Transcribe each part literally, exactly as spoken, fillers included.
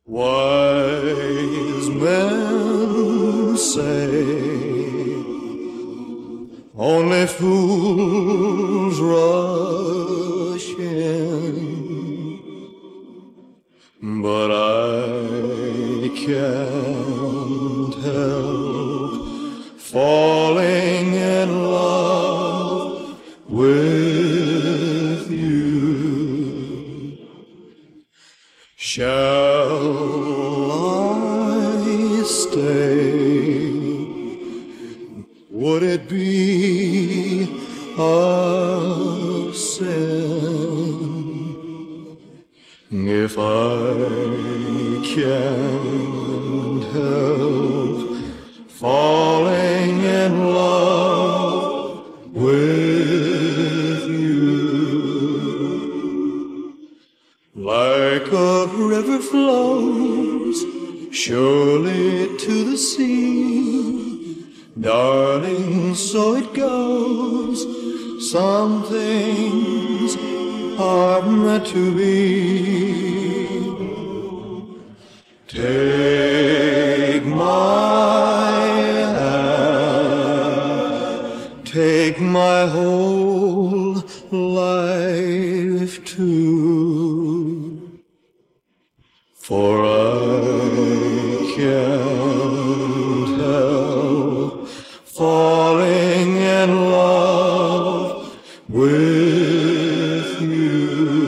Wise men say only fools rush in, but I can't help falling in love with you. Shall I stay? Would it be a sin if I can't help falling in love with you? Like a river flows surely to the sea, darling, so it goes. Some things are meant to be. Take my hand, take my whole life too, for I can't help falling in love with you.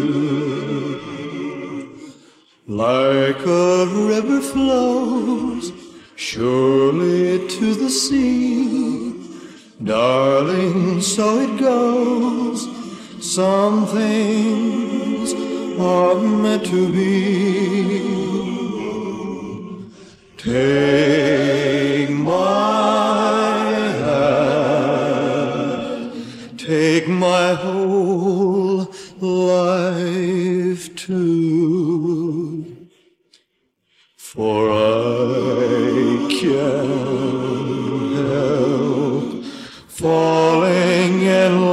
Like a river flows surely to the sea, darling, so it goes. Some things are meant to be. Take my hand, take my whole life too, for I can't help falling in love